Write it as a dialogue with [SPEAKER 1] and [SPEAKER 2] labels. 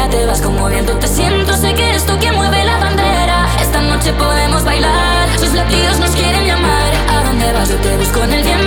[SPEAKER 1] ya te vas conmoviendo, te siento, sé que eres tú quien mueve la bandera. Esta noche podemos bailar, sus latidos nos quieren llamar. ¿A dónde vas? Yo te busco en el viento.